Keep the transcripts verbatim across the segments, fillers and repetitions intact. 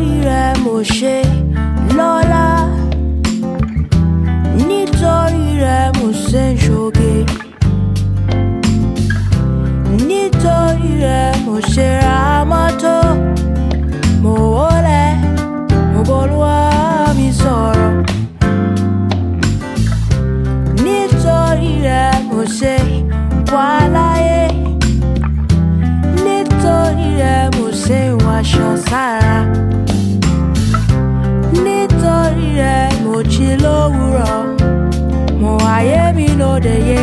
nítorí rẹ̀ mo ṣe lọ́lá, nítorí rẹ̀ mo ṣe ń ṣoge, nítorí rẹ̀ mo ṣe ra mọ́tò, mo wólẹ̀, mo b'Olúwa mi sọ̀rọ̀, nítorí rẹ̀ mo ṣe wà láyé, nítorí rẹ̀ mo ṣe wàṣọ sára, nítorí rẹ̀ mo jí lówùúrọ̀, mo ayé mi lóde yé.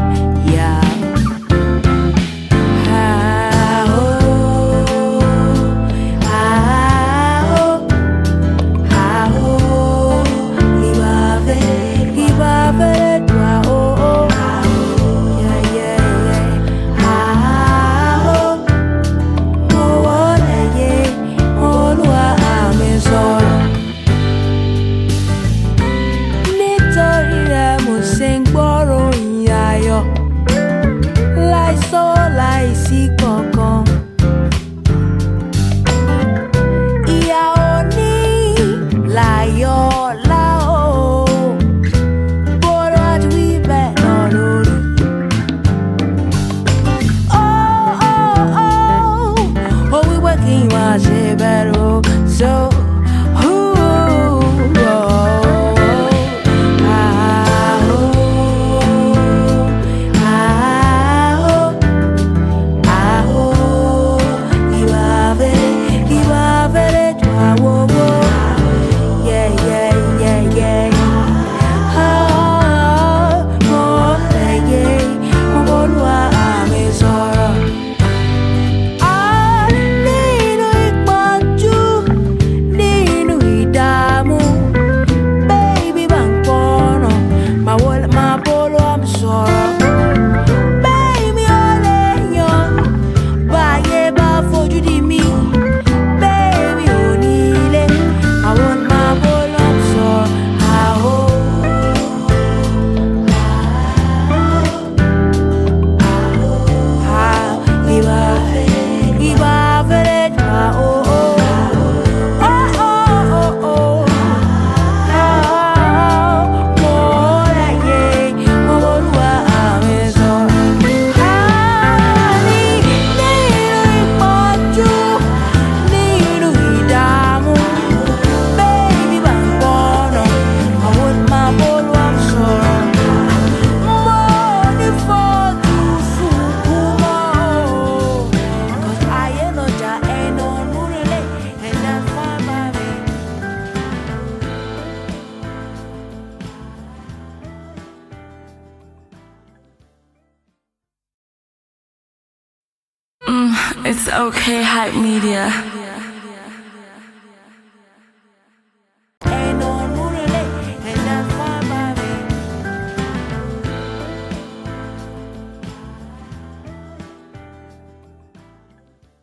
It's okay, Hype Media.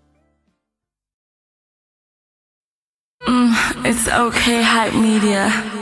Mm, it's okay, Hype Media.